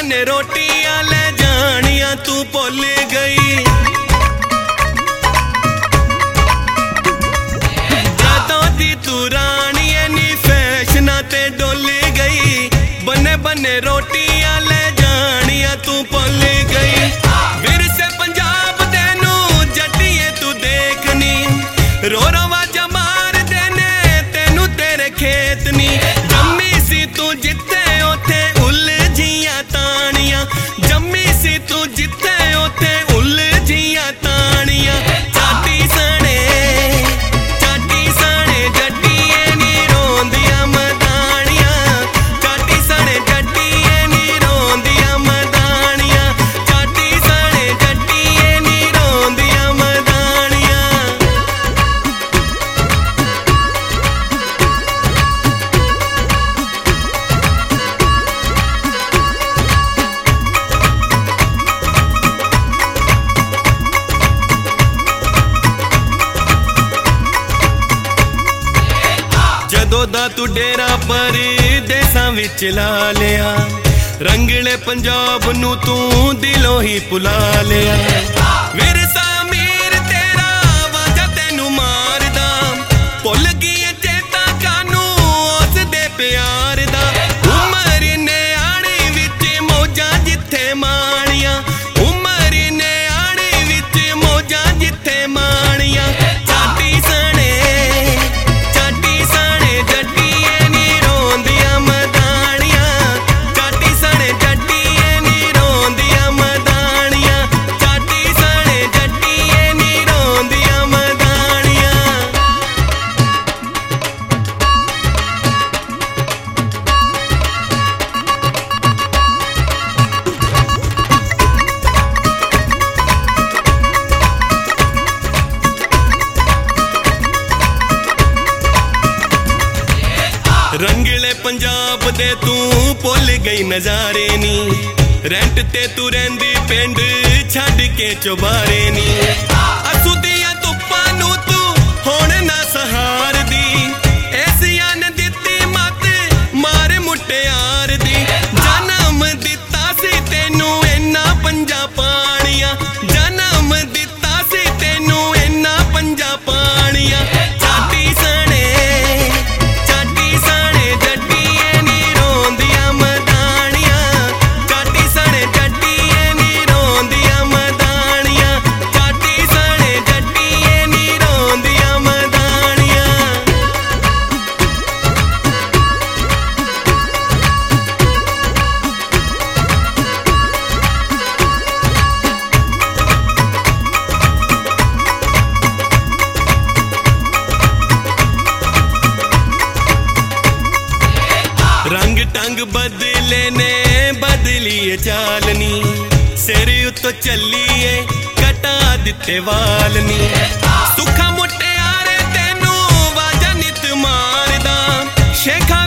बन्ने रोटियां ले जानियां तू भुल गई। जदों दी तू रानी नी फैशना ते डुल गई। बन्ने बन्ने रोटियां ले जानियां तू भुल गई। विरसे पंजाब तेनू जट्टिए तू देखनी रो रवाजा मार देने तेनू तेरे खेत नी। जम्मी सी तू जिथे उथे उलझियां तानियां। जम्मी सी तू जिथे उथे उलझियां तानियां। चाटी सने जट्टिए नी रोंदियां मदानियां। चाटी सने जट्टिए नी रोंदियां मदानियां। चाटी सने जट्टिए नी रोंदियां मदानियां। जदों दा तू डेरा परदेसां विच ला लिया। रंगले पंजाब नू तू दिलों ही भुला लिया। विरसा अमीर तेरा वाजा तेनू मारदा भुल गई चेता कानू उस दे प्यार दा। उमर ने आने विच मौजां जिथे माणियां। उमर ने आने विच मौजां जिथे माणियां। चाटी सने जट्टिए नी रोंदियां मदानियां। चाटी सने जट्टिए नी रोंदियां मदानियां। चाटी सने जट्टिए नी रोंदियां मदानियां। रंगले पंजाब दे तू भुल गई नजारे नी। रेंट ते तू रहिंदी पिंड छड्ड के चौबारे नी। असू दियां धुप्पां नू तू हुण ना सहार दी। ऐसियां ने दित्ती मत मार मुटियार दी। जन्म दित्ता सी तेनू इन्ना पंजा पानियां। जन्म दित्ता सी तेनू इन्ना पंजा पानियां। चाटी सने जट्टिए नी रोंदियां मदानियां। चाटी सने जट्टिए नी रोंदियां मदानियां। चाटी सने जट्टिए नी रोंदियां मदानियां। रंग टंग बदले ने बदलिए चालनी। सिर उत्तो चलिए कटा दिते वालनी। सुखा मुटियारे तेनू वाजा नित मारदा शेखा